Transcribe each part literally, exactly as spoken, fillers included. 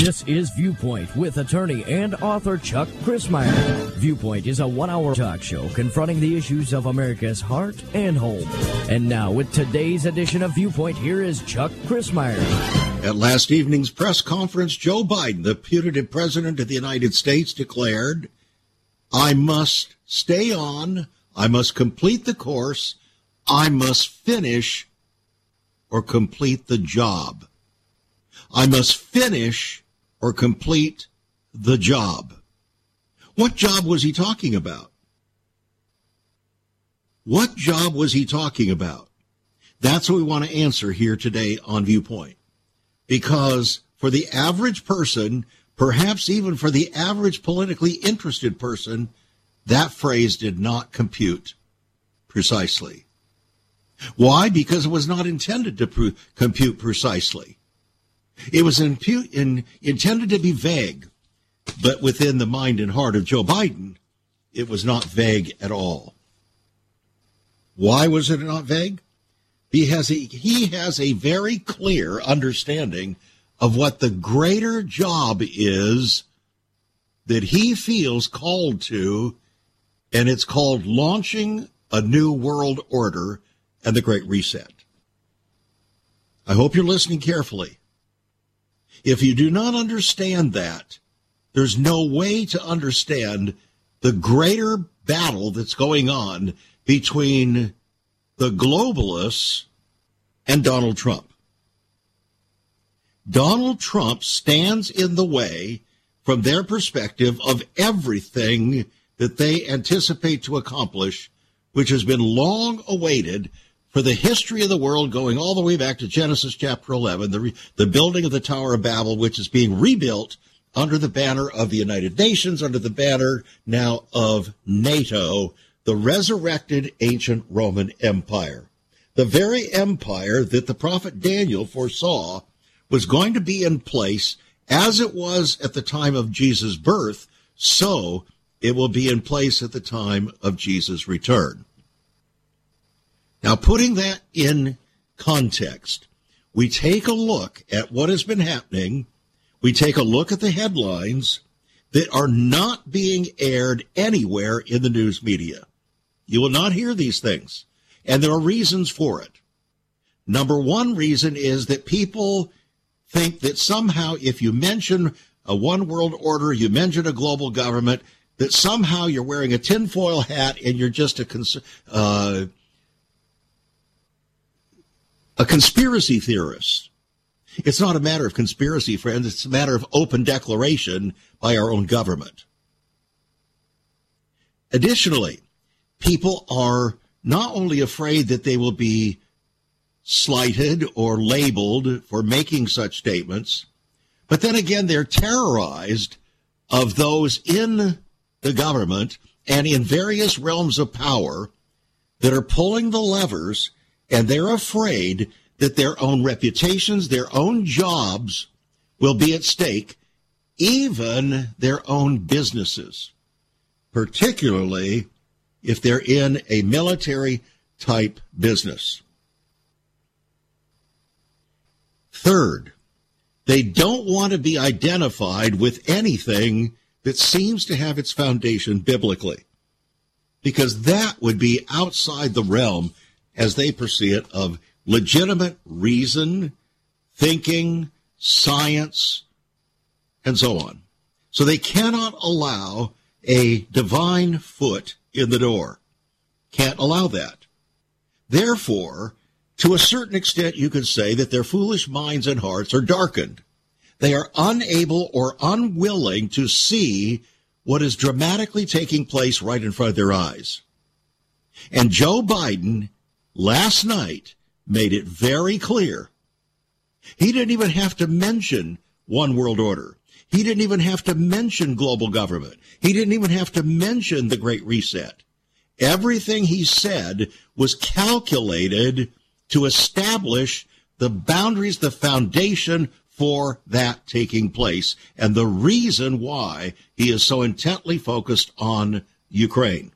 This is Viewpoint with attorney and author Chuck Crismier. Viewpoint is a one-hour talk show confronting the issues of America's heart and home. And now, with today's edition of Viewpoint, here is Chuck Crismier. At last evening's press conference, Joe Biden, the putative president of the United States, declared, I must stay on, I must complete the course, I must finish or complete the job. I must finish or complete the job. What job was he talking about? What job was he talking about? That's what we want to answer here today on Viewpoint. Because for the average person, perhaps even for the average politically interested person, that phrase did not compute precisely. Why? Because it was not intended to pr- compute precisely. It was impu- in, intended to be vague, but within the mind and heart of Joe Biden, it was not vague at all. Why was it not vague? He has a, he has a very clear understanding of what the greater job is that he feels called to, and it's called launching a new world order and the Great Reset. I hope you're listening carefully. If you do not understand that, there's no way to understand the greater battle that's going on between the globalists and Donald Trump. Donald Trump stands in the way, from their perspective, of everything that they anticipate to accomplish, which has been long awaited for the history of the world, going all the way back to Genesis chapter eleven, the, re- the building of the Tower of Babel, which is being rebuilt under the banner of the United Nations, under the banner now of NATO, the resurrected ancient Roman Empire. The very empire that the prophet Daniel foresaw was going to be in place as it was at the time of Jesus' birth, so it will be in place at the time of Jesus' return. Now, putting that in context, we take a look at what has been happening. We take a look at the headlines that are not being aired anywhere in the news media. You will not hear these things, and there are reasons for it. Number one reason is that people think that somehow if you mention a one world order, you mention a global government, that somehow you're wearing a tinfoil hat and you're just a cons- uh, a conspiracy theorist. It's not a matter of conspiracy, friends. It's a matter of open declaration by our own government. Additionally, people are not only afraid that they will be slighted or labeled for making such statements, but then again, they're terrorized of those in the government and in various realms of power that are pulling the levers, and they're afraid that their own reputations, their own jobs will be at stake, even their own businesses, particularly if they're in a military-type business. Third, they don't want to be identified with anything that seems to have its foundation biblically, because that would be outside the realm, as they perceive it, of legitimate reason, thinking, science, and so on. So they cannot allow a divine foot in the door. Can't allow that. Therefore, to a certain extent, you could say that their foolish minds and hearts are darkened. They are unable or unwilling to see what is dramatically taking place right in front of their eyes. And Joe Biden last night made it very clear. He didn't even have to mention one world order. He didn't even have to mention global government. He didn't even have to mention the Great Reset. Everything he said was calculated to establish the boundaries, the foundation for that taking place, and the reason why he is so intently focused on Ukraine.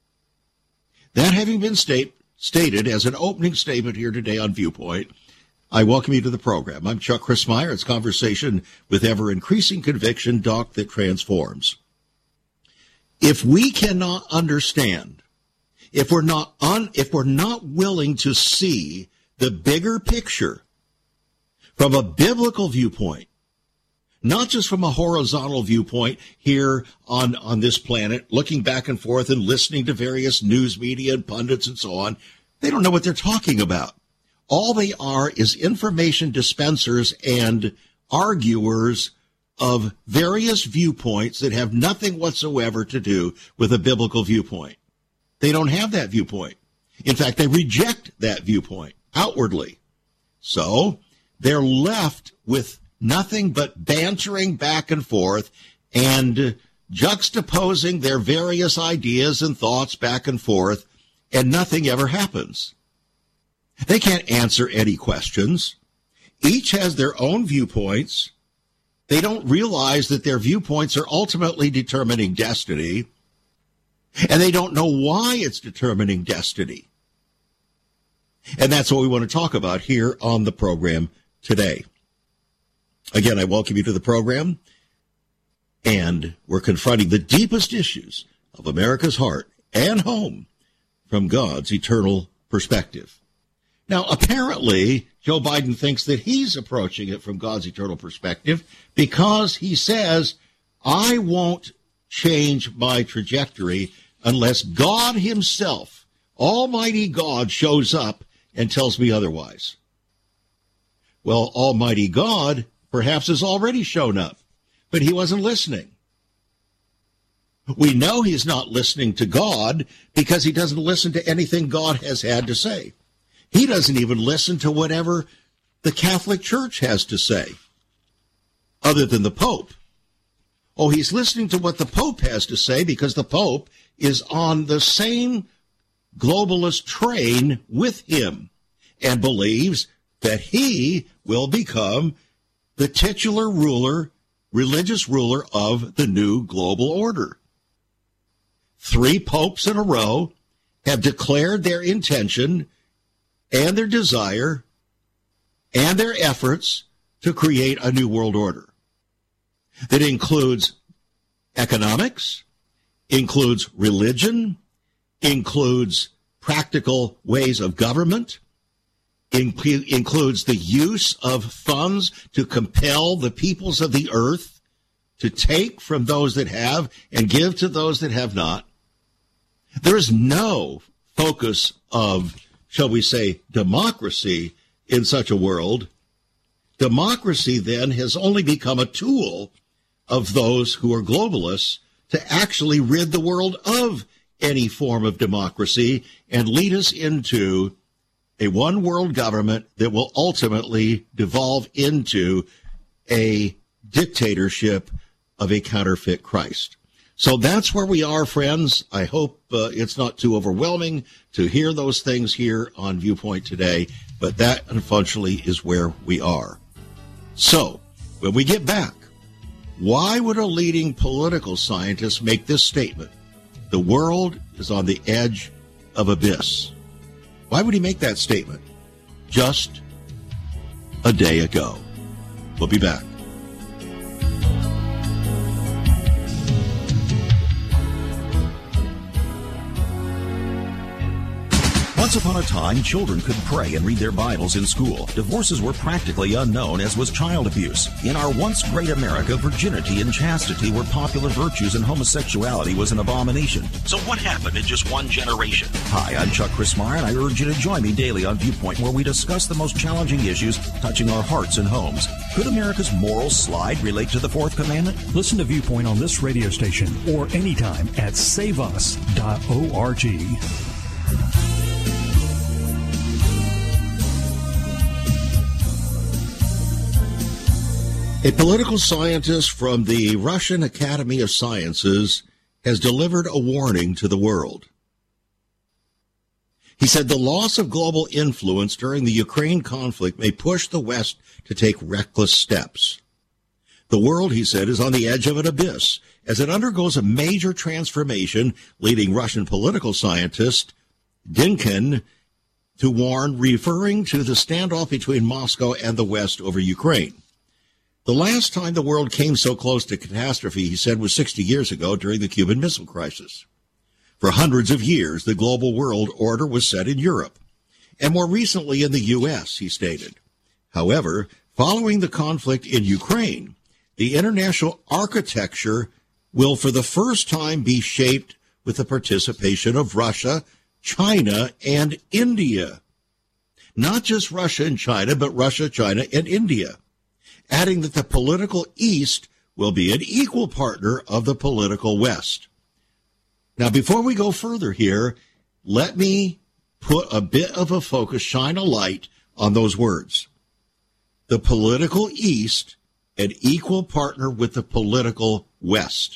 That having been state, stated as an opening statement here today on Viewpoint, I welcome you to the program. I'm Chuck Crismier. It's conversation with ever-increasing conviction, doc that transforms. If we cannot understand, if we're not un, if we're not willing to see the bigger picture from a biblical viewpoint, not just from a horizontal viewpoint here on, on this planet, looking back and forth and listening to various news media and pundits and so on, they don't know what they're talking about. All they are is information dispensers and arguers of various viewpoints that have nothing whatsoever to do with a biblical viewpoint. They don't have that viewpoint. In fact, they reject that viewpoint outwardly. So they're left with nothing but bantering back and forth and juxtaposing their various ideas and thoughts back and forth, and nothing ever happens. They can't answer any questions. Each has their own viewpoints. They don't realize that their viewpoints are ultimately determining destiny, and they don't know why it's determining destiny. And that's what we want to talk about here on the program today. Again, I welcome you to the program, and we're confronting the deepest issues of America's heart and home from God's eternal perspective. Now, apparently, Joe Biden thinks that he's approaching it from God's eternal perspective because he says, I won't change my trajectory unless God himself, Almighty God, shows up and tells me otherwise. Well, Almighty God perhaps has already shown up, but he wasn't listening. We know he's not listening to God because he doesn't listen to anything God has had to say. He doesn't even listen to whatever the Catholic Church has to say, other than the Pope. Oh, he's listening to what the Pope has to say because the Pope is on the same globalist train with him and believes that he will become the titular ruler, religious ruler of the new global order. Three popes in a row have declared their intention and their desire and their efforts to create a new world order that includes economics, includes religion, includes practical ways of government, inc- includes the use of funds to compel the peoples of the earth to take from those that have and give to those that have not. There is no focus of, shall we say, democracy in such a world. Democracy then has only become a tool of those who are globalists to actually rid the world of any form of democracy and lead us into a one world government that will ultimately devolve into a dictatorship of a counterfeit Christ. So that's where we are, friends. I hope uh, it's not too overwhelming to hear those things here on Viewpoint today, but that, unfortunately, is where we are. So, when we get back, why would a leading political scientist make this statement? The world is on the edge of abyss. Why would he make that statement? Just a day ago. We'll be back. Once upon a time, children could pray and read their Bibles in school. Divorces were practically unknown, as was child abuse. In our once great America, virginity and chastity were popular virtues and homosexuality was an abomination. So what happened in just one generation? Hi, I'm Chuck Crismier, and I urge you to join me daily on Viewpoint, where we discuss the most challenging issues touching our hearts and homes. Could America's moral slide relate to the Fourth Commandment? Listen to Viewpoint on this radio station or anytime at save us dot org. A political scientist from the Russian Academy of Sciences has delivered a warning to the world. He said the loss of global influence during the Ukraine conflict may push the West to take reckless steps. The world, he said, is on the edge of an abyss as it undergoes a major transformation, leading Russian political scientist Dynkin to warn, referring to the standoff between Moscow and the West over Ukraine. The last time the world came so close to catastrophe, he said, was sixty years ago during the Cuban Missile Crisis. For hundreds of years, the global world order was set in Europe, and more recently in the U S, he stated. However, following the conflict in Ukraine, the international architecture will for the first time be shaped with the participation of Russia, China, and India. Not just Russia and China, but Russia, China, and India. Adding that the political East will be an equal partner of the political West. Now, before we go further here, let me put a bit of a focus, shine a light on those words. The political East, an equal partner with the political West.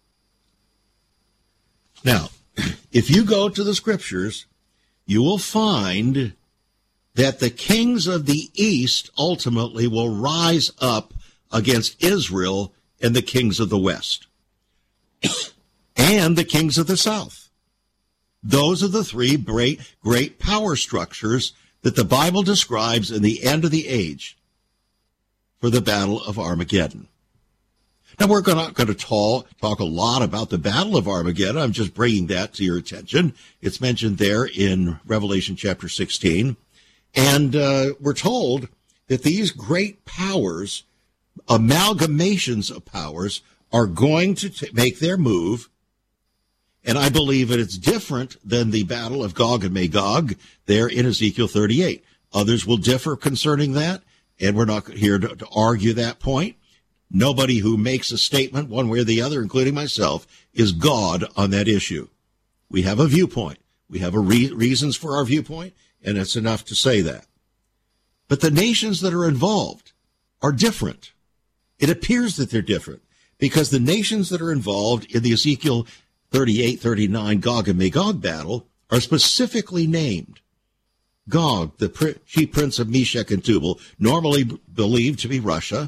Now, if you go to the scriptures, you will find that the kings of the East ultimately will rise up against Israel and the kings of the West and the kings of the South. Those are the three great, great power structures that the Bible describes in the end of the age for the Battle of Armageddon. Now, we're not going to talk, talk a lot about the Battle of Armageddon. I'm just bringing that to your attention. It's mentioned there in Revelation chapter sixteen. And uh, we're told that these great powers, amalgamations of powers, are going to t- make their move. And I believe that it's different than the battle of Gog and Magog there in Ezekiel thirty-eight. Others will differ concerning that, and we're not here to, to argue that point. Nobody who makes a statement one way or the other, including myself, is God on that issue. We have a viewpoint. We have a re- reasons for our viewpoint, and it's enough to say that. But the nations that are involved are different. It appears that they're different because the nations that are involved in the Ezekiel thirty-eight thirty-nine Gog and Magog battle are specifically named. Gog, the pr- chief prince of Meshech and Tubal, normally b- believed to be Russia.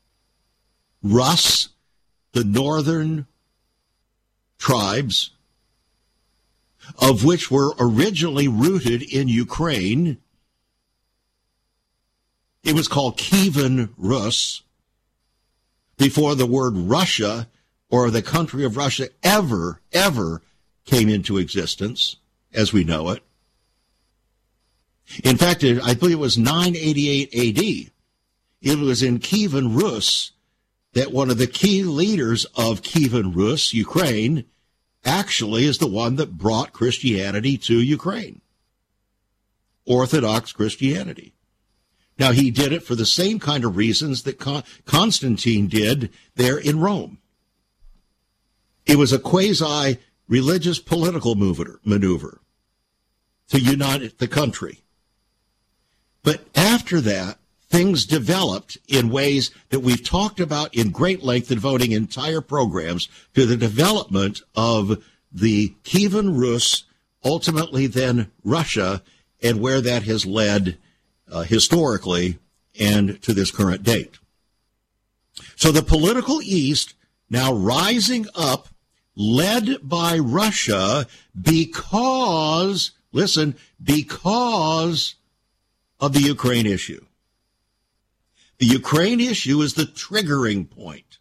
Rus, the northern tribes, of which were originally rooted in Ukraine. It was called Kievan Rus before the word Russia or the country of Russia ever, ever came into existence as we know it. In fact, I believe it was nine eighty-eight A D. It was in Kievan Rus that one of the key leaders of Kievan Rus, Ukraine, actually is the one that brought Christianity to Ukraine. Orthodox Christianity. Now, he did it for the same kind of reasons that Con- Constantine did there in Rome. It was a quasi-religious political mover, maneuver to unite the country. But after that, things developed in ways that we've talked about in great length, devoting entire programs to the development of the Kievan Rus, ultimately then Russia, and where that has led uh, historically and to this current date. So the political East now rising up, led by Russia, because, listen, because of the Ukraine issue. The Ukraine issue is the triggering point.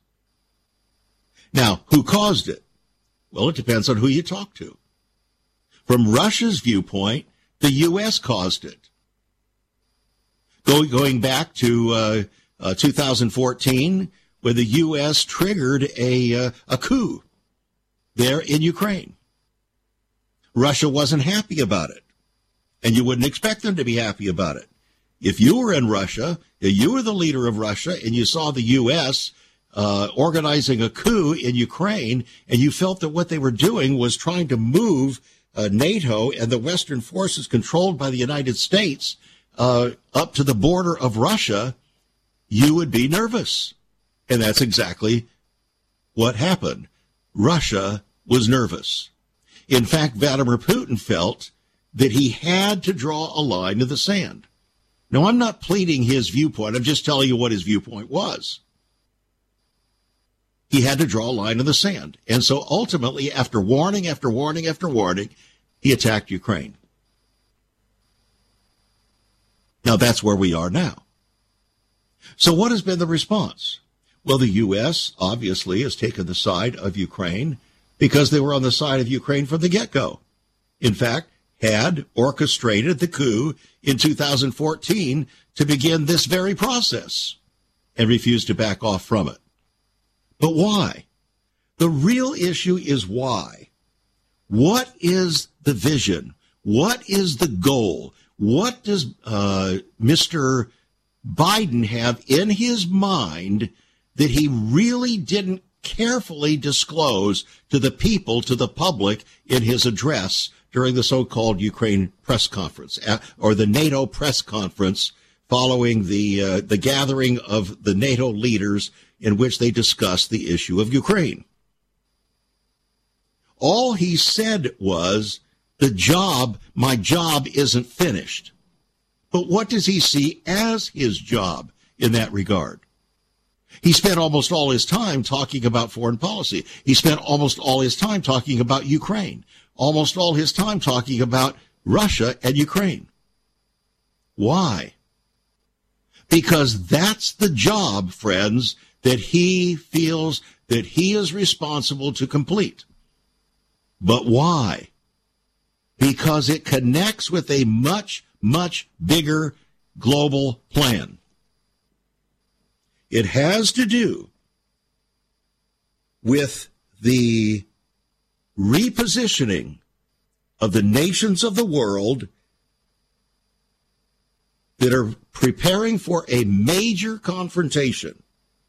Now, who caused it? Well, it depends on who you talk to. From Russia's viewpoint, the U S caused it. Go, going back to uh, uh, two thousand fourteen, when the U S triggered a, uh, a coup there in Ukraine. Russia wasn't happy about it, and you wouldn't expect them to be happy about it. If you were in Russia, you were the leader of Russia, and you saw the U S uh, organizing a coup in Ukraine, and you felt that what they were doing was trying to move uh, NATO and the Western forces controlled by the United States uh, up to the border of Russia, you would be nervous. And that's exactly what happened. Russia was nervous. In fact, Vladimir Putin felt that he had to draw a line in the sand. Now, I'm not pleading his viewpoint. I'm just telling you what his viewpoint was. He had to draw a line in the sand. And so ultimately, after warning, after warning, after warning, he attacked Ukraine. Now, that's where we are now. So what has been the response? Well, the U S obviously has taken the side of Ukraine because they were on the side of Ukraine from the get-go. In fact, had orchestrated the coup in two thousand fourteen to begin this very process and refused to back off from it. But why? The real issue is why. What is the vision? What is the goal? What does uh, Mister Biden have in his mind that he really didn't carefully disclose to the people, to the public, in his address during the so-called Ukraine press conference, or the NATO press conference following the uh, the gathering of the NATO leaders in which they discussed the issue of Ukraine? All he said was, the job, my job isn't finished. But what does he see as his job in that regard? He spent almost all his time talking about foreign policy. He spent almost all his time talking about Ukraine, almost all his time talking about Russia and Ukraine. Why? Because that's the job, friends, that he feels that he is responsible to complete. But why? Because it connects with a much, much bigger global plan. It has to do with the repositioning of the nations of the world that are preparing for a major confrontation.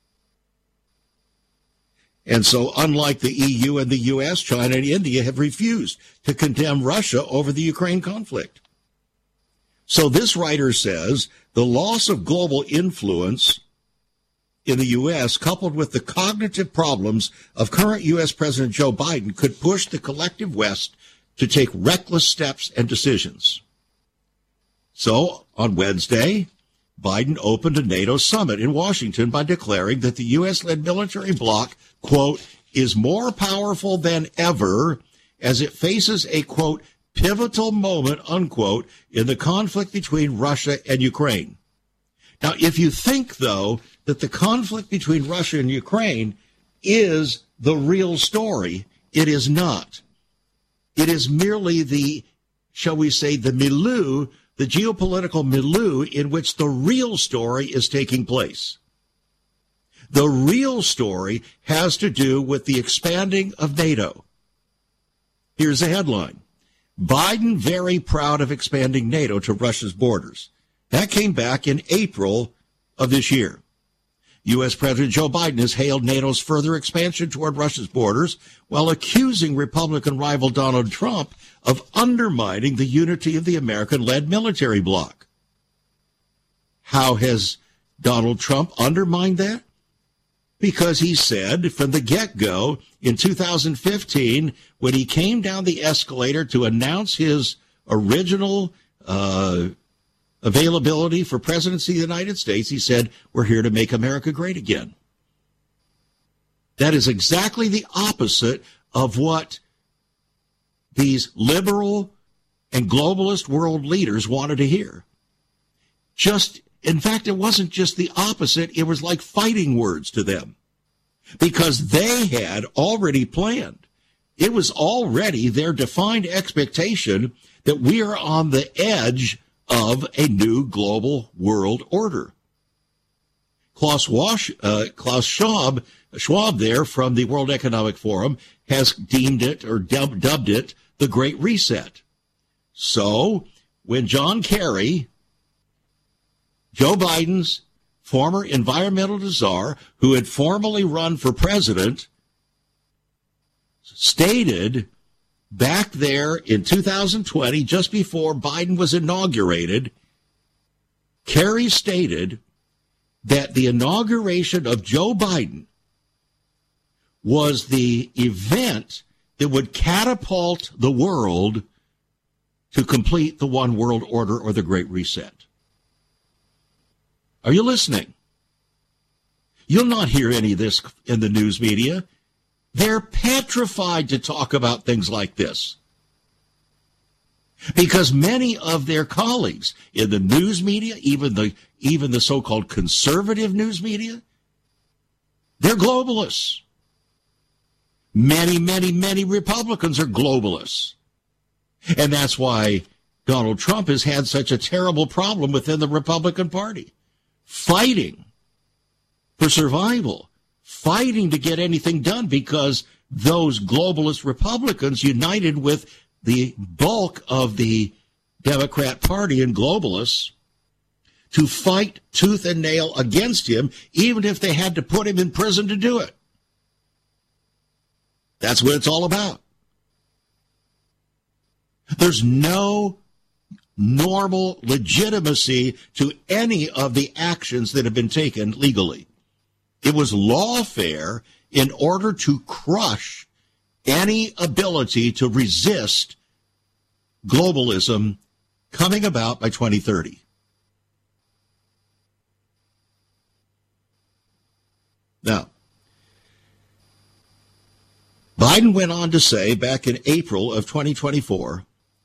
And so, unlike the E U and the U S, China and India have refused to condemn Russia over the Ukraine conflict. So this writer says the loss of global influence in the U S, coupled with the cognitive problems of current U S President Joe Biden, could push the collective West to take reckless steps and decisions. So, on Wednesday, Biden opened a NATO summit in Washington by declaring that the U S-led military bloc, quote, is more powerful than ever as it faces a, quote, pivotal moment, unquote, in the conflict between Russia and Ukraine. Now, if you think, though, that the conflict between Russia and Ukraine is the real story, it is not. It is merely the, shall we say, the milieu, the geopolitical milieu in which the real story is taking place. The real story has to do with the expanding of NATO. Here's a headline. Biden very proud of expanding NATO to Russia's borders. That came back in April of this year. U S. President Joe Biden has hailed NATO's further expansion toward Russia's borders while accusing Republican rival Donald Trump of undermining the unity of the American-led military bloc. How has Donald Trump undermined that? Because he said from the get-go in two thousand fifteen, when he came down the escalator to announce his original uh, availability for presidency of the United States, he said, we're here to make America great again. That is exactly the opposite of what these liberal and globalist world leaders wanted to hear. Just, in fact, it wasn't just the opposite. It was like fighting words to them because they had already planned. It was already their defined expectation that we are on the edge of a new global world order. Klaus, Wash, uh, Klaus Schwab, Schwab there from the World Economic Forum has deemed it or dub, dubbed it the Great Reset. So when John Kerry, Joe Biden's former environmental czar, who had formerly run for president, stated back there in two thousand twenty, just before Biden was inaugurated, Kerry stated that the inauguration of Joe Biden was the event that would catapult the world to complete the one world order or the Great Reset. Are you listening? You'll not hear any of this in the news media. They're petrified to talk about things like this. Because many of their colleagues in the news media, even the even the so-called conservative news media, they're globalists. Many, many, many Republicans are globalists. And that's why Donald Trump has had such a terrible problem within the Republican Party, fighting for survival, fighting to get anything done, because those globalist Republicans united with the bulk of the Democrat Party and globalists to fight tooth and nail against him, even if they had to put him in prison to do it. That's what it's all about. There's no normal legitimacy to any of the actions that have been taken legally. It was lawfare in order to crush any ability to resist globalism coming about by twenty thirty. Now, Biden went on to say back in April of twenty twenty-four,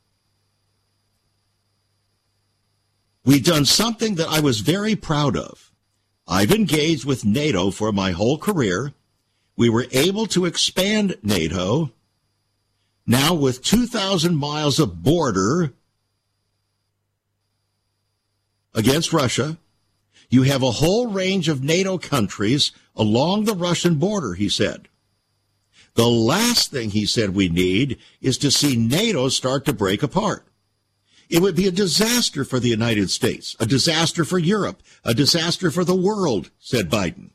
we've done something that I was very proud of. I've engaged with NATO for my whole career. We were able to expand NATO. Now with two thousand miles of border against Russia, you have a whole range of NATO countries along the Russian border, he said. The last thing he said we need is to see NATO start to break apart. It would be a disaster for the United States, a disaster for Europe, a disaster for the world, said Biden.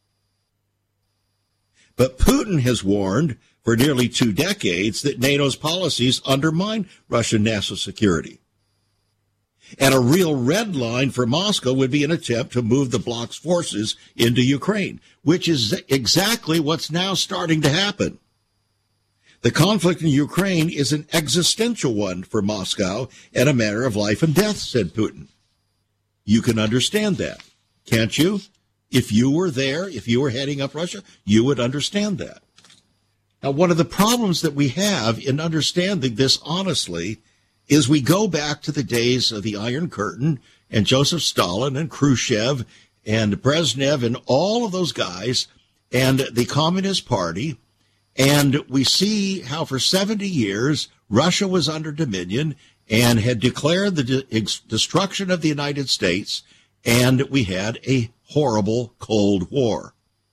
But Putin has warned for nearly two decades that NATO's policies undermine Russian national security. And a real red line for Moscow would be an attempt to move the bloc's forces into Ukraine, which is exactly what's now starting to happen. The conflict in Ukraine is an existential one for Moscow and a matter of life and death, said Putin. You can understand that, can't you? If you were there, if you were heading up Russia, you would understand that. Now, one of the problems that we have in understanding this honestly is we go back to the days of the Iron Curtain and Joseph Stalin and Khrushchev and Brezhnev and all of those guys and the Communist Party, and we see how for seventy years Russia was under dominion and had declared the de- destruction of the United States, and we had a horrible Cold War.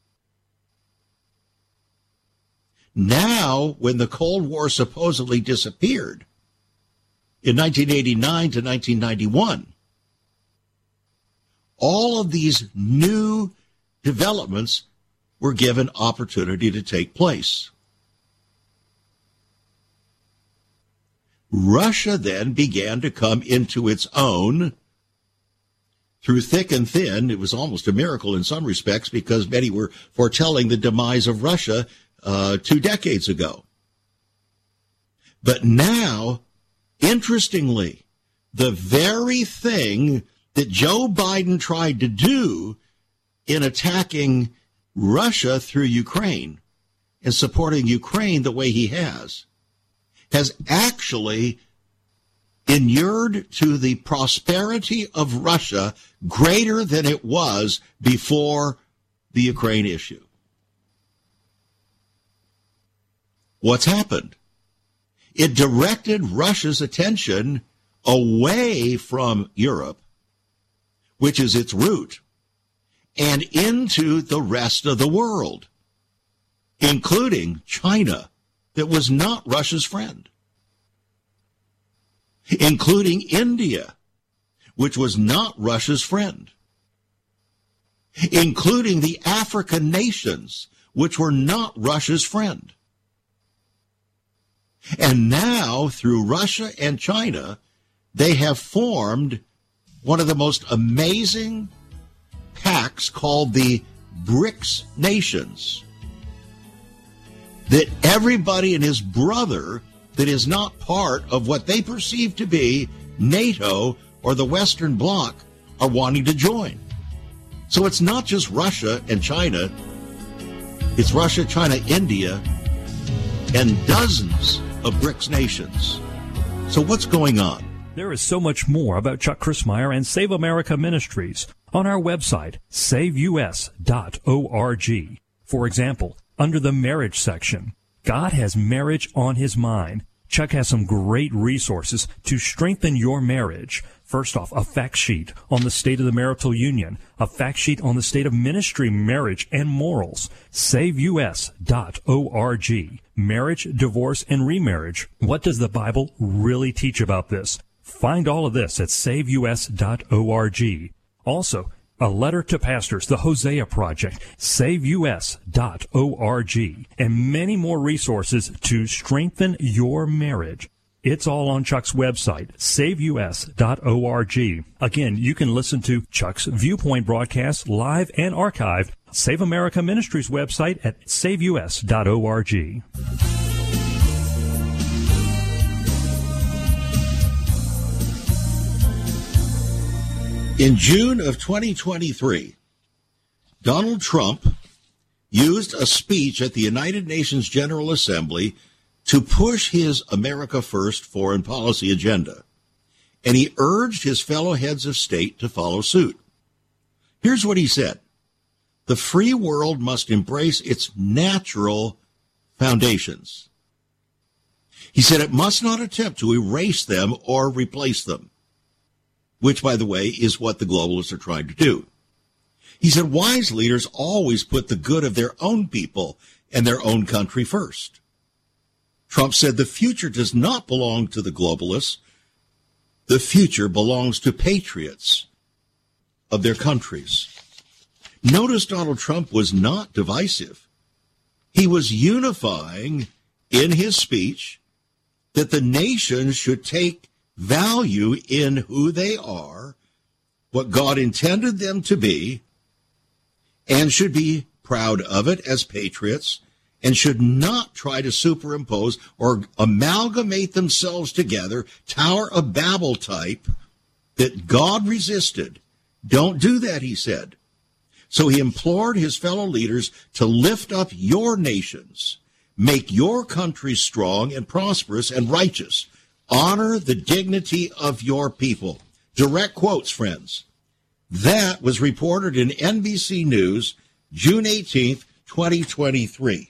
Now, when the Cold War supposedly disappeared in nineteen eighty-nine to nineteen ninety-one, all of these new developments were given opportunity to take place. Russia then began to come into its own through thick and thin. It was almost a miracle in some respects because many were foretelling the demise of Russia uh, two decades ago. But now, interestingly, the very thing that Joe Biden tried to do in attacking Russia through Ukraine and supporting Ukraine the way he has, has actually inured to the prosperity of Russia greater than it was before the Ukraine issue. What's happened? It directed Russia's attention away from Europe, which is its root, and into the rest of the world, including China, that was not Russia's friend, including India, which was not Russia's friend, including the African nations, which were not Russia's friend. And now, through Russia and China, they have formed one of the most amazing pacts called the BRICS nations, that everybody and his brother that is not part of what they perceive to be NATO or the Western Bloc are wanting to join. So it's not just Russia and China. It's Russia, China, India, and dozens of BRICS nations. So what's going on? There is so much more about Chuck Crismier and Save America Ministries on our website, save u s dot org. For example, under the marriage section, God has marriage on his mind. Chuck has some great resources to strengthen your marriage. First off, a fact sheet on the state of the marital union, a fact sheet on the state of ministry, marriage, and morals. save u s dot org. Marriage, divorce, and remarriage. What does the Bible really teach about this? Find all of this at save u s dot org. Also, a letter to pastors, the Hosea Project, save u s dot org, and many more resources to strengthen your marriage. It's all on Chuck's website, save u s dot org. Again, you can listen to Chuck's Viewpoint broadcast live and archived. Save America Ministries website at save u s dot org. In June of twenty twenty-three, Donald Trump used a speech at the United Nations General Assembly to push his America First foreign policy agenda, and he urged his fellow heads of state to follow suit. Here's what he said. The free world must embrace its natural foundations. He said it must not attempt to erase them or replace them, which, by the way, is what the globalists are trying to do. He said wise leaders always put the good of their own people and their own country first. Trump said the future does not belong to the globalists. The future belongs to patriots of their countries. Notice Donald Trump was not divisive. He was unifying in his speech that the nation should take value in who they are, what God intended them to be, and should be proud of it as patriots, and should not try to superimpose or amalgamate themselves together, Tower of Babel type, that God resisted. Don't do that, he said. So he implored his fellow leaders to lift up your nations, make your countries strong and prosperous and righteous, honor the dignity of your people. Direct quotes, friends. That was reported in N B C News, June eighteenth, twenty twenty-three.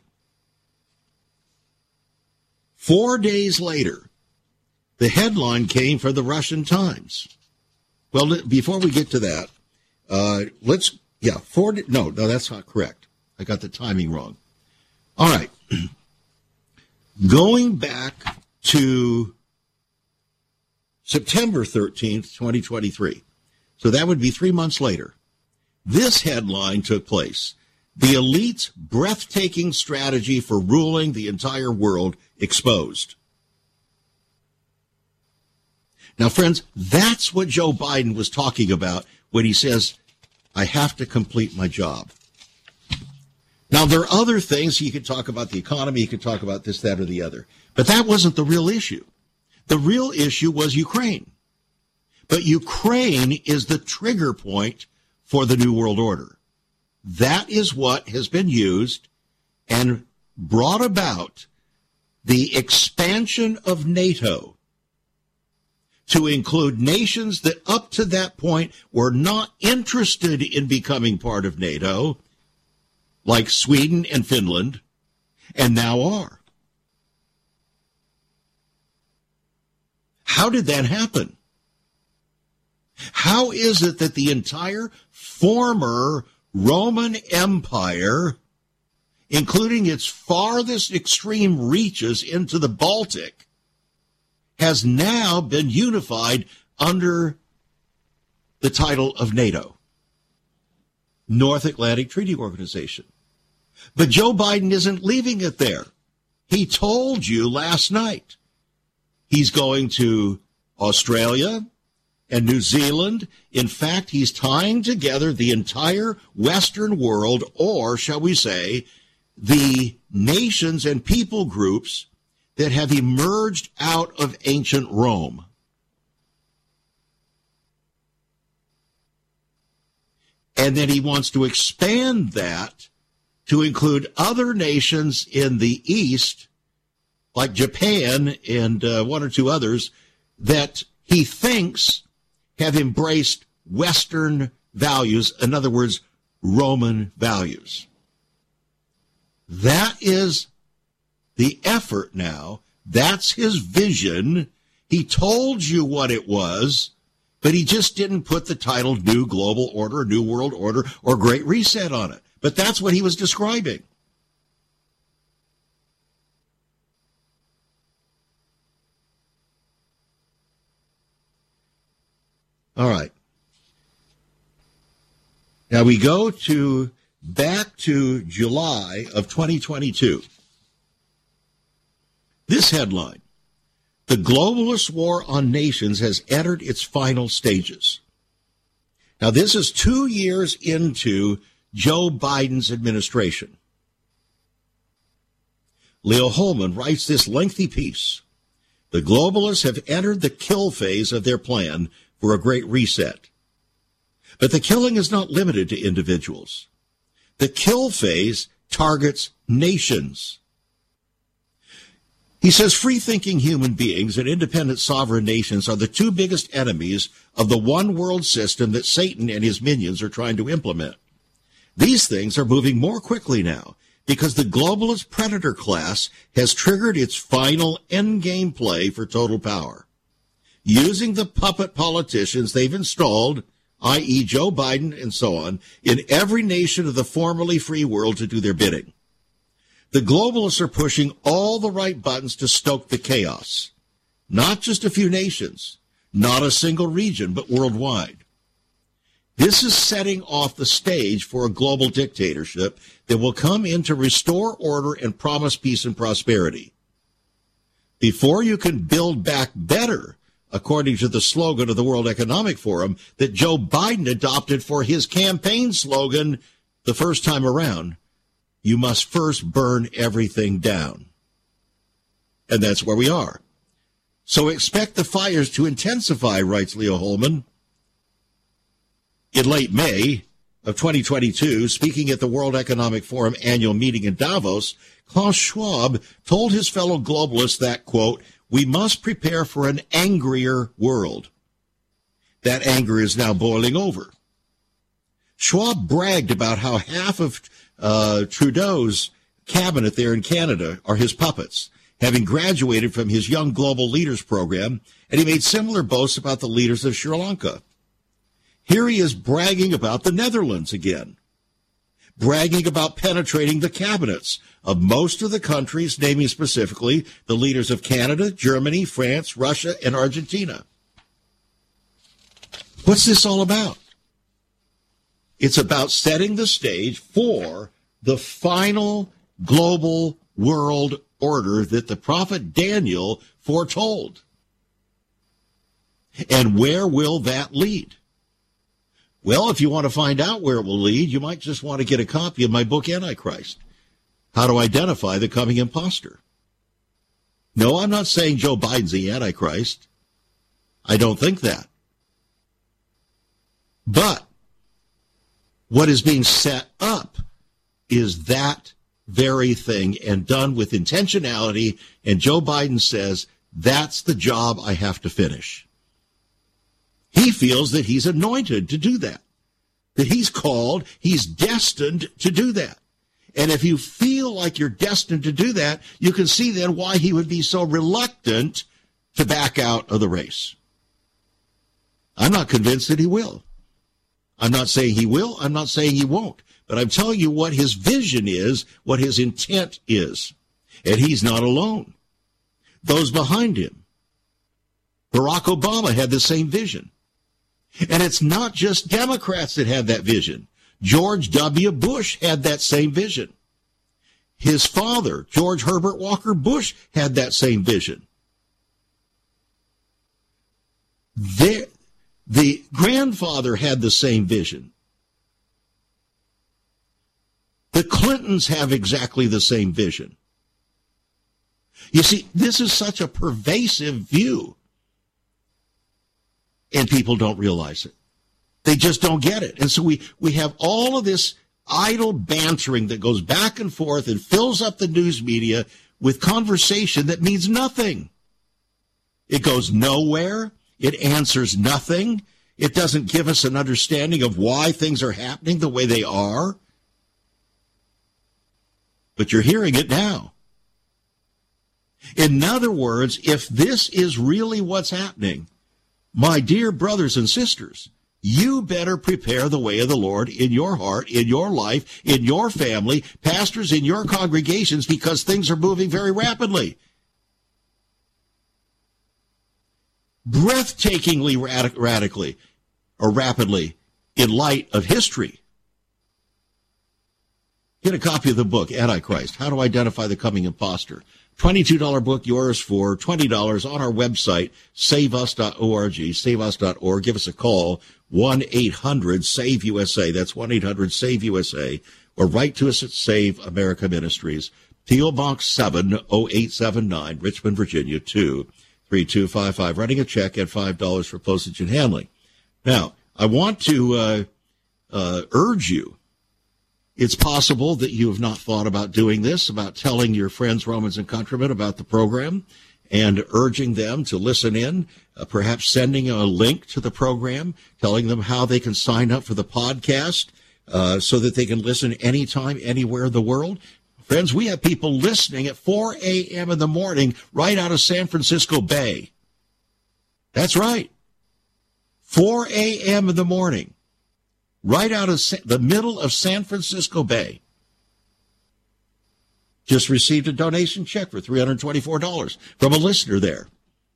Four days later, the headline came from the Russian Times. Well, before we get to that, uh, let's, yeah, four, no, no, that's not correct. I got the timing wrong. All right. Going back to September thirteenth, twenty twenty-three. So that would be three months later. This headline took place. The elite's breathtaking strategy for ruling the entire world exposed. Now, friends, that's what Joe Biden was talking about when he says, I have to complete my job. Now, there are other things. You could talk about the economy. You could talk about this, that, or the other. But that wasn't the real issue. The real issue was Ukraine. But Ukraine is the trigger point for the New World Order. That is what has been used and brought about the expansion of NATO to include nations that up to that point were not interested in becoming part of NATO, like Sweden and Finland, and now are. How did that happen? How is it that the entire former Roman Empire, including its farthest extreme reaches into the Baltic, has now been unified under the title of NATO, North Atlantic Treaty Organization? But Joe Biden isn't leaving it there. He told you last night he's going to Australia and New Zealand. In fact, he's tying together the entire Western world, or shall we say, the nations and people groups that have emerged out of ancient Rome. And then he wants to expand that to include other nations in the East, like Japan and uh, one or two others, that he thinks have embraced Western values, in other words, Roman values. That is the effort now. That's his vision. He told you what it was, but he just didn't put the title New Global Order, New World Order, or Great Reset on it. But that's what he was describing. All right. Now we go to back to July of twenty twenty-two. This headline: the globalist war on nations has entered its final stages. Now, this is two years into Joe Biden's administration. Leo Holman writes this lengthy piece. The globalists have entered the kill phase of their plan for a great reset. But the killing is not limited to individuals. The kill phase targets nations. He says free-thinking human beings and independent sovereign nations are the two biggest enemies of the one-world system that Satan and his minions are trying to implement. These things are moving more quickly now because the globalist predator class has triggered its final endgame play for total power. Using the puppet politicians they've installed, that is. Joe Biden and so on, in every nation of the formerly free world to do their bidding. The globalists are pushing all the right buttons to stoke the chaos. Not just a few nations, not a single region, but worldwide. This is setting off the stage for a global dictatorship that will come in to restore order and promise peace and prosperity. Before you can build back better, according to the slogan of the World Economic Forum that Joe Biden adopted for his campaign slogan the first time around, you must first burn everything down. And that's where we are. So expect the fires to intensify, writes Leo Holman. In late May of twenty twenty-two, speaking at the World Economic Forum annual meeting in Davos, Klaus Schwab told his fellow globalists that, quote, we must prepare for an angrier world. That anger is now boiling over. Schwab bragged about how half of uh, Trudeau's cabinet there in Canada are his puppets, having graduated from his Young Global Leaders program, and he made similar boasts about the leaders of Sri Lanka. Here he is bragging about the Netherlands again, bragging about penetrating the cabinets of most of the countries, naming specifically the leaders of Canada, Germany, France, Russia, and Argentina. What's this all about? It's about setting the stage for the final global world order that the prophet Daniel foretold. And where will that lead? Well, if you want to find out where it will lead, you might just want to get a copy of my book, Antichrist, How to Identify the Coming Imposter. No, I'm not saying Joe Biden's the Antichrist. I don't think that. But what is being set up is that very thing and done with intentionality, and Joe Biden says, that's the job I have to finish. He feels that he's anointed to do that, that he's called, he's destined to do that. And if you feel like you're destined to do that, you can see then why he would be so reluctant to back out of the race. I'm not convinced that he will. I'm not saying he will. I'm not saying he won't. But I'm telling you what his vision is, what his intent is. And he's not alone. Those behind him. Barack Obama had the same vision. And it's not just Democrats that had that vision. George W. Bush had that same vision. His father, George Herbert Walker Bush, had that same vision. There, the grandfather had the same vision. The Clintons have exactly the same vision. You see, this is such a pervasive view, and people don't realize it. They just don't get it. And so we, we have all of this idle bantering that goes back and forth and fills up the news media with conversation that means nothing. It goes nowhere. It answers nothing. It doesn't give us an understanding of why things are happening the way they are. But you're hearing it now. In other words, if this is really what's happening, my dear brothers and sisters, you better prepare the way of the Lord in your heart, in your life, in your family, pastors in your congregations, because things are moving very rapidly. Breathtakingly radic- radically or rapidly in light of history. Get a copy of the book, Antichrist, How to Identify the Coming Imposter. twenty-two dollars book, yours for twenty dollars on our website, save us dot org, save us dot org. Give us a call, one eight hundred save U S A. That's one eight hundred save U S A. Or write to us at Save America Ministries, P O. Box seven oh eight seven nine, Richmond, Virginia, two three two five five. Writing a check at five dollars for postage and handling. Now, I want to uh, uh, urge you. It's possible that you have not thought about doing this, about telling your friends, Romans and countrymen, about the program and urging them to listen in, uh, perhaps sending a link to the program, telling them how they can sign up for the podcast uh, so that they can listen anytime, anywhere in the world. Friends, we have people listening at four a.m. in the morning right out of San Francisco Bay. That's right. four a.m. in the morning. Right out of the middle of San Francisco Bay. Just received a donation check for three hundred twenty-four dollars from a listener there.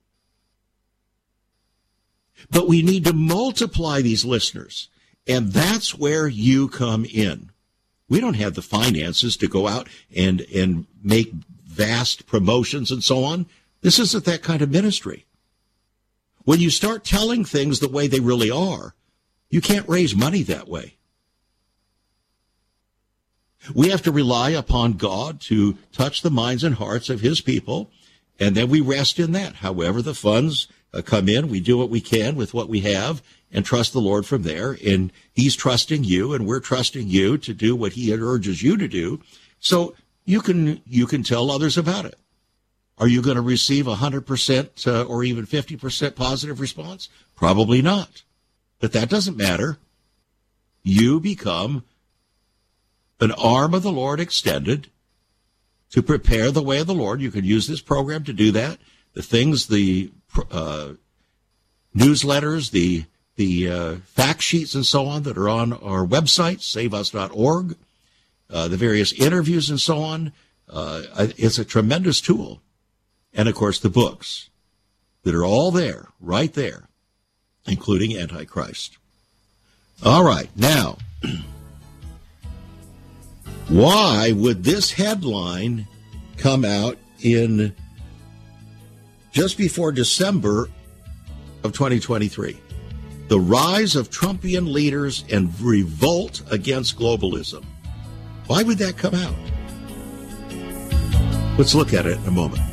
But we need to multiply these listeners, and that's where you come in. We don't have the finances to go out and, and make vast promotions and so on. This isn't that kind of ministry. When you start telling things the way they really are, you can't raise money that way. We have to rely upon God to touch the minds and hearts of his people, and then we rest in that. However the funds uh, come in, we do what we can with what we have and trust the Lord from there. And he's trusting you, and we're trusting you to do what he urges you to do. So you can you can tell others about it. Are you going to receive one hundred percent uh, or even fifty percent positive response? Probably not. But that doesn't matter. You become an arm of the Lord extended to prepare the way of the Lord. You can use this program to do that. The things, the uh, newsletters, the the uh, fact sheets and so on that are on our website, save us dot org, uh, the various interviews and so on. Uh, it's a tremendous tool. And, of course, the books that are all there, right there, including Antichrist. All right, now, why would this headline come out in just before December of twenty twenty-three? The rise of Trumpian leaders and revolt against globalism. Why would that come out? Let's look at it in a moment.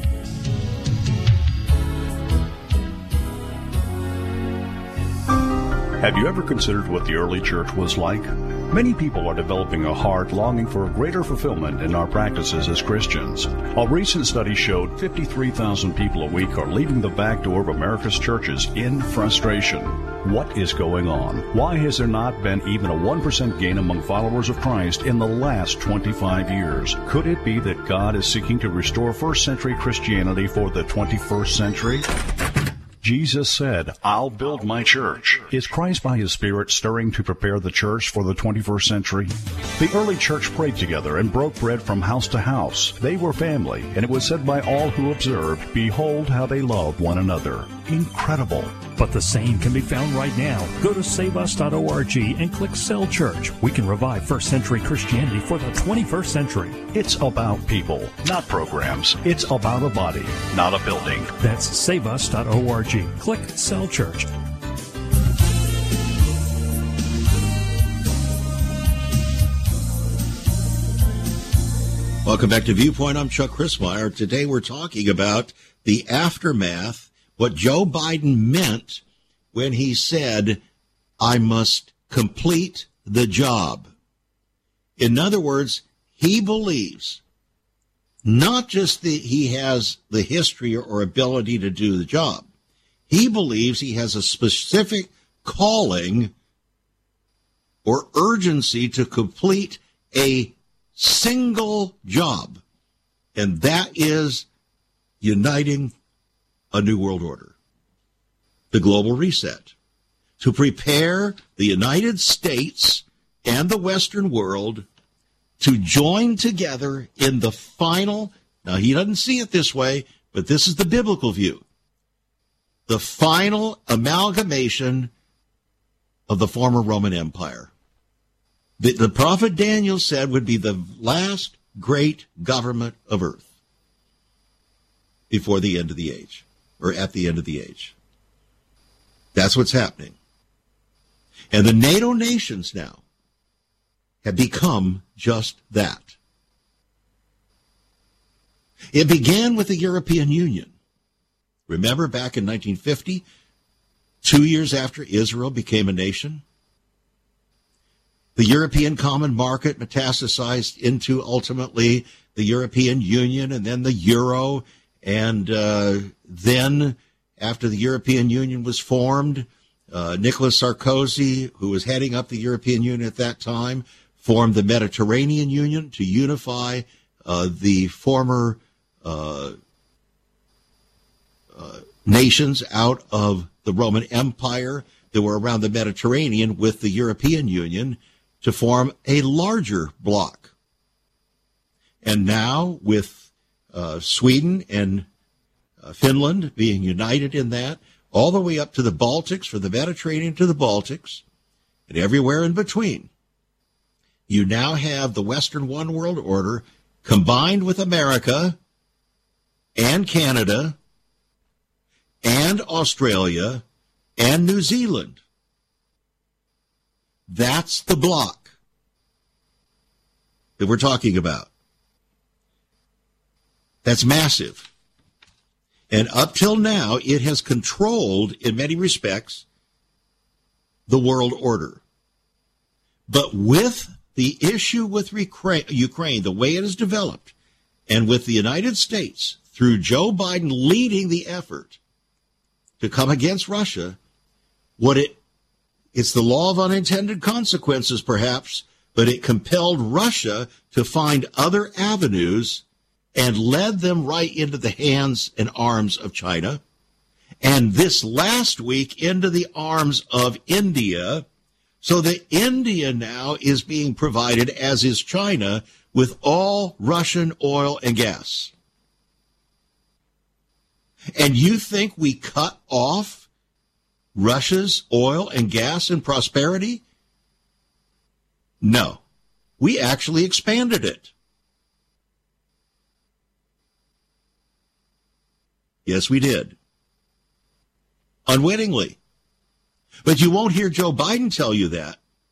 Have you ever considered what the early church was like? Many people are developing a heart longing for a greater fulfillment in our practices as Christians. A recent study showed fifty-three thousand people a week are leaving the back door of America's churches in frustration. What is going on? Why has there not been even a one percent gain among followers of Christ in the last twenty-five years? Could it be that God is seeking to restore first century Christianity for the twenty-first century? Jesus said, I'll build my church. Is Christ by his Spirit stirring to prepare the church for the twenty-first century? The early church prayed together and broke bread from house to house. They were family, and it was said by all who observed, behold how they love one another. Incredible. But the same can be found right now. Go to save us dot org and click Cell Church. We can revive first century Christianity for the twenty-first century. It's about people, not programs. It's about a body, not a building. That's save us dot org. Click Cell Church. Welcome back to Viewpoint. I'm Chuck Crismier. Today we're talking about the aftermath, what Joe Biden meant when he said, I must complete the job. In other words, he believes not just that he has the history or ability to do the job, He believes he has a specific calling or urgency to complete a single job, and that is uniting a new world order, the global reset, to prepare the United States and the Western world to join together in the final, now he doesn't see it this way, but this is the biblical view, the final amalgamation of the former Roman Empire. The, the prophet Daniel said would be the last great government of earth before the end of the age, or at the end of the age. That's what's happening. And the NATO nations now have become just that. It began with the European Union. Remember back in nineteen fifty, two years after Israel became a nation, the European Common Market metastasized into ultimately the European Union and then the Euro. And uh, then after the European Union was formed, uh, Nicolas Sarkozy, who was heading up the European Union at that time, formed the Mediterranean Union to unify uh, the former uh, uh, nations out of the Roman Empire that were around the Mediterranean with the European Union to form a larger bloc. And now with uh, Sweden and uh, Finland being united in that, all the way up to the Baltics, from the Mediterranean to the Baltics, and everywhere in between, you now have the Western One World Order combined with America and Canada and Australia and New Zealand. That's the block that we're talking about. That's massive. And up till now, it has controlled, in many respects, the world order. But with the issue with Ukraine, the way it is developed, and with the United States, through Joe Biden leading the effort to come against Russia, what it it's the law of unintended consequences, perhaps, but it compelled Russia to find other avenues and led them right into the hands and arms of China. And this last week into the arms of India, so that India now is being provided, as is China, with all Russian oil and gas. And you think we cut off Russia's oil and gas and prosperity? No. We actually expanded it. Yes, we did. Unwittingly. But you won't hear Joe Biden tell you that.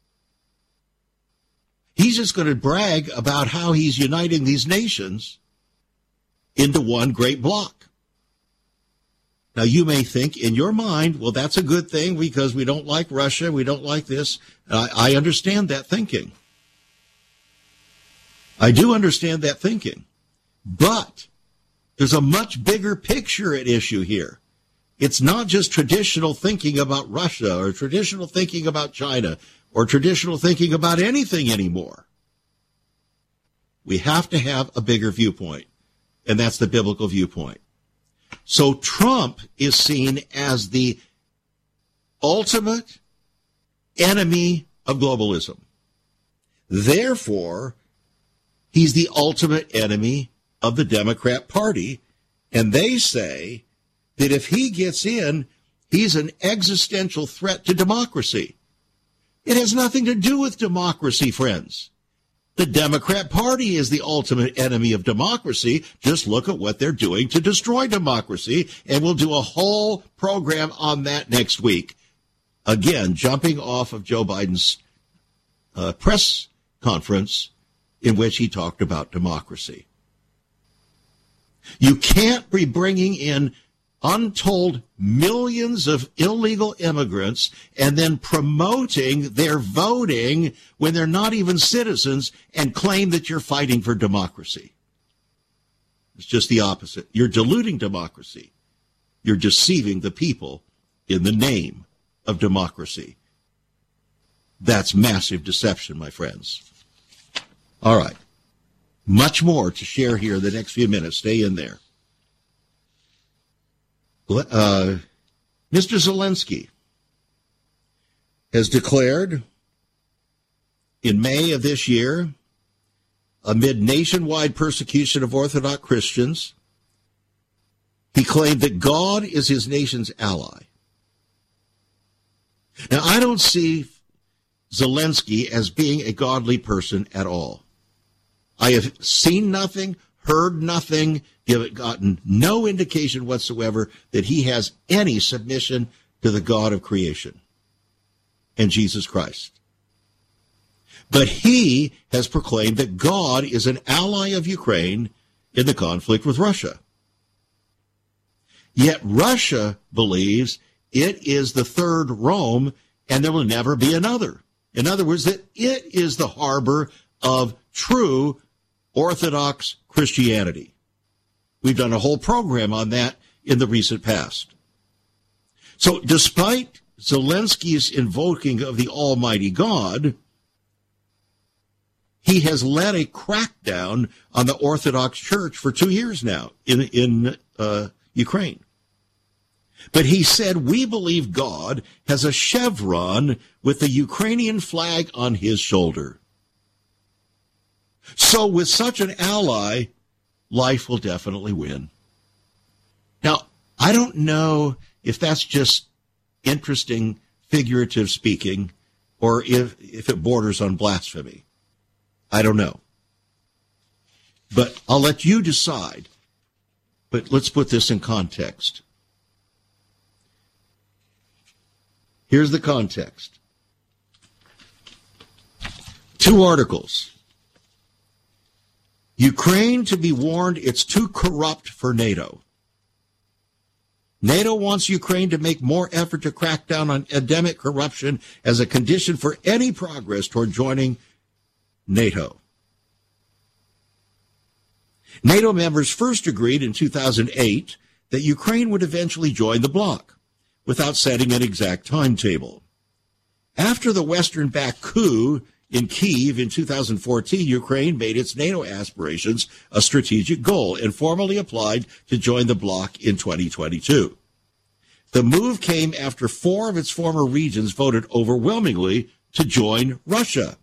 He's just going to brag about how he's uniting these nations into one great bloc. Now, you may think in your mind, well, that's a good thing because we don't like Russia, we don't like this. I, I understand that thinking. I do understand that thinking. But there's a much bigger picture at issue here. It's not just traditional thinking about Russia or traditional thinking about China or traditional thinking about anything anymore. We have to have a bigger viewpoint, and that's the biblical viewpoint. So Trump is seen as the ultimate enemy of globalism. Therefore, he's the ultimate enemy of the Democrat Party, and they say that if he gets in, he's an existential threat to democracy. It has nothing to do with democracy, friends. The Democrat Party is the ultimate enemy of democracy. Just look at what they're doing to destroy democracy, and we'll do a whole program on that next week. Again, jumping off of Joe Biden's uh, press conference in which he talked about democracy. You can't be bringing in untold millions of illegal immigrants and then promoting their voting when they're not even citizens and claim that you're fighting for democracy. It's just the opposite. You're diluting democracy. You're deceiving the people in the name of democracy. That's massive deception, my friends. All right. Much more to share here in the next few minutes. Stay in there. Uh, Mister Zelensky has declared in May of this year, amid nationwide persecution of Orthodox Christians, he claimed that God is his nation's ally. Now, I don't see Zelensky as being a godly person at all. I have seen nothing, heard nothing, gotten no indication whatsoever that he has any submission to the God of creation and Jesus Christ. But he has proclaimed that God is an ally of Ukraine in the conflict with Russia. Yet Russia believes it is the third Rome and there will never be another. In other words, that it is the harbor of true Orthodox Christianity. We've done a whole program on that in the recent past. So despite Zelensky's invoking of the Almighty God, he has led a crackdown on the Orthodox Church for two years now in, in uh, Ukraine. But he said, we believe God has a chevron with the Ukrainian flag on his shoulder. So with such an ally, life will definitely win. Now, I don't know if that's just interesting, figurative speaking, or if, if it borders on blasphemy. I don't know. But I'll let you decide. But let's put this in context. Here's the context. Two articles. Ukraine to be warned it's too corrupt for NATO. NATO wants Ukraine to make more effort to crack down on endemic corruption as a condition for any progress toward joining NATO. NATO members first agreed in two thousand eight that Ukraine would eventually join the bloc without setting an exact timetable. After the Western-backed coup in Kyiv in two thousand fourteen, Ukraine made its NATO aspirations a strategic goal and formally applied to join the bloc in twenty twenty-two. The move came after four of its former regions voted overwhelmingly to join Russia.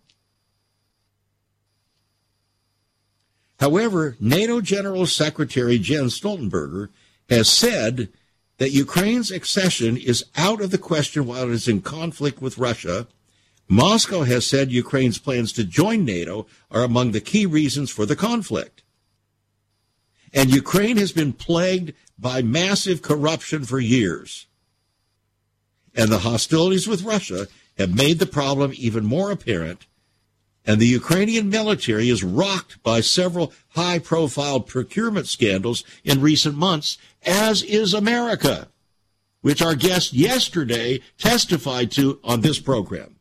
However, NATO General Secretary Jens Stoltenberg has said that Ukraine's accession is out of the question while it is in conflict with Russia. Moscow has said Ukraine's plans to join NATO are among the key reasons for the conflict. And Ukraine has been plagued by massive corruption for years. And the hostilities with Russia have made the problem even more apparent. And the Ukrainian military is rocked by several high-profile procurement scandals in recent months, as is America, which our guest yesterday testified to on this program.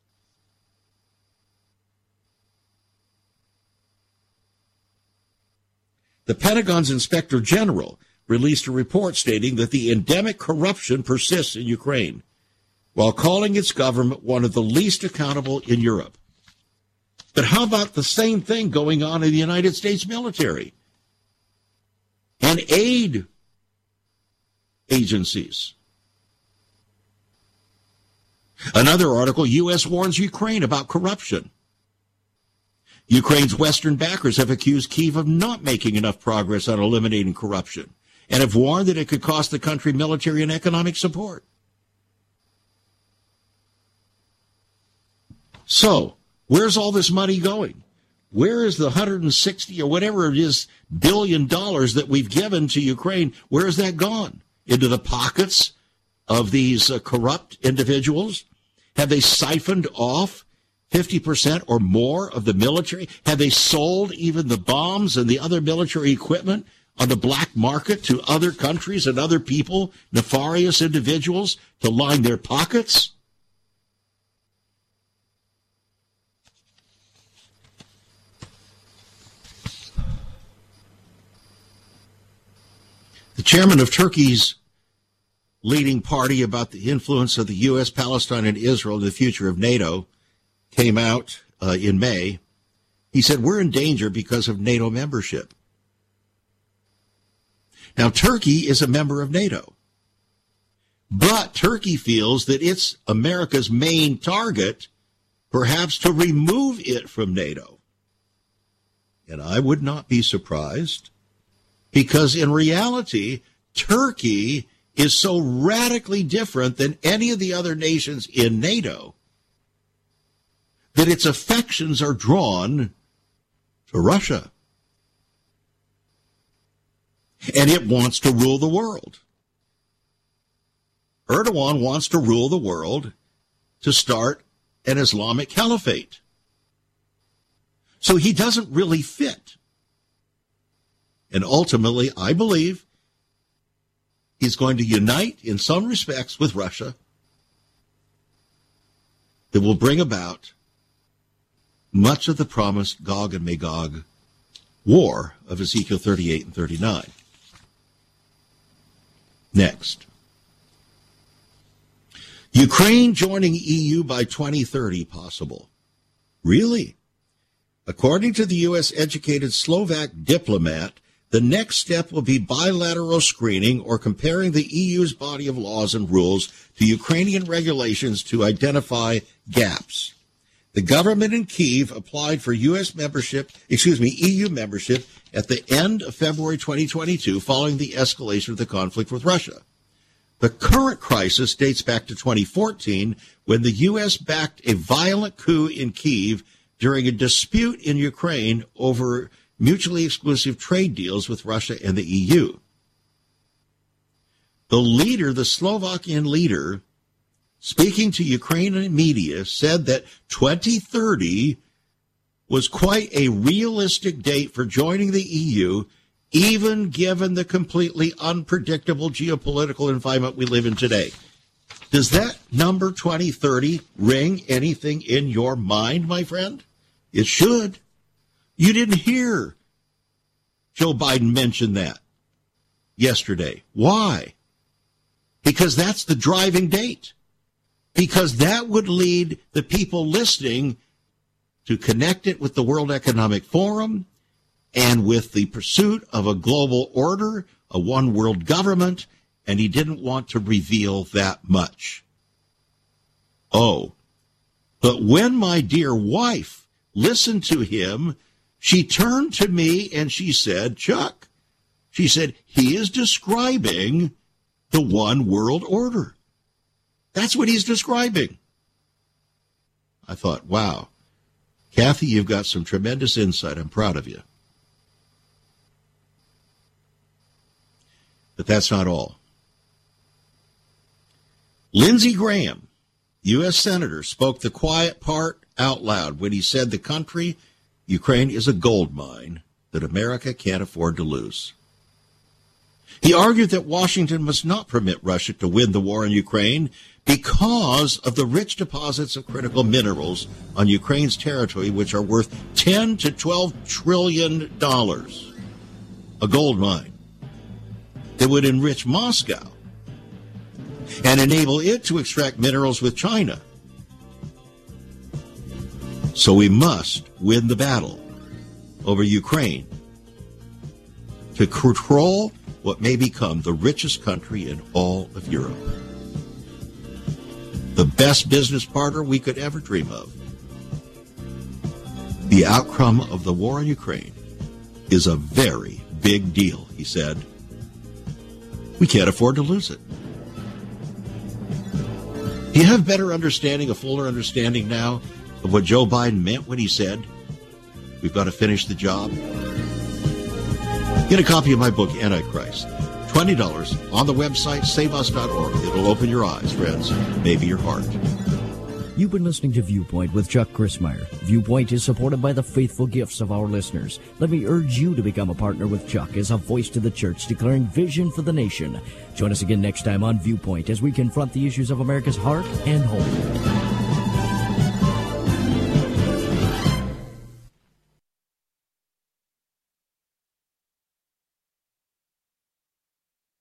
The Pentagon's Inspector General released a report stating that the endemic corruption persists in Ukraine, while calling its government one of the least accountable in Europe. But how about the same thing going on in the United States military and aid agencies? Another article, U S warns Ukraine about corruption. Ukraine's Western backers have accused Kyiv of not making enough progress on eliminating corruption and have warned that it could cost the country military and economic support. So, where's all this money going? Where is the one hundred sixty or whatever it is billion dollars that we've given to Ukraine? Where has that gone? Into the pockets of these uh, corrupt individuals? Have they siphoned off fifty percent or more of the military? Have they sold even the bombs and the other military equipment on the black market to other countries and other people, nefarious individuals, to line their pockets? The chairman of Turkey's leading party about the influence of the U S, Palestine, and Israel in the future of NATO, came out uh, in May. He said, we're in danger because of NATO membership. Now, Turkey is a member of NATO, but Turkey feels that it's America's main target, perhaps to remove it from NATO. And I would not be surprised, because in reality, Turkey is so radically different than any of the other nations in NATO that its affections are drawn to Russia. And it wants to rule the world. Erdogan wants to rule the world to start an Islamic caliphate. So he doesn't really fit. And ultimately, I believe he's going to unite in some respects with Russia that will bring about much of the promised Gog and Magog war of Ezekiel thirty-eight and thirty-nine. Next. Ukraine joining E U by twenty thirty possible. Really? According to the U S-educated Slovak diplomat, the next step will be bilateral screening or comparing the E U's body of laws and rules to Ukrainian regulations to identify gaps. The government in Kyiv applied for U S membership, excuse me, E U membership at the end of February twenty twenty-two following the escalation of the conflict with Russia. The current crisis dates back to twenty fourteen when the U S backed a violent coup in Kyiv during a dispute in Ukraine over mutually exclusive trade deals with Russia and the E U. The leader, the Slovakian leader, speaking to Ukrainian media, said that twenty thirty was quite a realistic date for joining the E U, even given the completely unpredictable geopolitical environment we live in today. Does that number twenty thirty ring anything in your mind, my friend? It should. You didn't hear Joe Biden mention that yesterday. Why? Because that's the driving date. Because that would lead the people listening to connect it with the World Economic Forum and with the pursuit of a global order, a one world government, and he didn't want to reveal that much. Oh, but when my dear wife listened to him, she turned to me and she said, Chuck, she said, he is describing the one world order. That's what he's describing. I thought, wow, Kathy, you've got some tremendous insight. I'm proud of you. But that's not all. Lindsey Graham, U S Senator, spoke the quiet part out loud when he said the country, Ukraine, is a gold mine that America can't afford to lose. He argued that Washington must not permit Russia to win the war in Ukraine because of the rich deposits of critical minerals on Ukraine's territory, which are worth ten to twelve trillion dollars. A gold mine that would enrich Moscow and enable it to extract minerals with China. So we must win the battle over Ukraine to control what may become the richest country in all of Europe. The best business partner we could ever dream of. The outcome of the war in Ukraine is a very big deal, he said. We can't afford to lose it. Do you have better understanding, a fuller understanding now of what Joe Biden meant when he said, we've got to finish the job? Get a copy of my book, Antichrist. twenty dollars on the website, save us dot org. It'll open your eyes, friends, maybe your heart. You've been listening to Viewpoint with Chuck Crismier. Viewpoint is supported by the faithful gifts of our listeners. Let me urge you to become a partner with Chuck as a voice to the church declaring vision for the nation. Join us again next time on Viewpoint as we confront the issues of America's heart and home.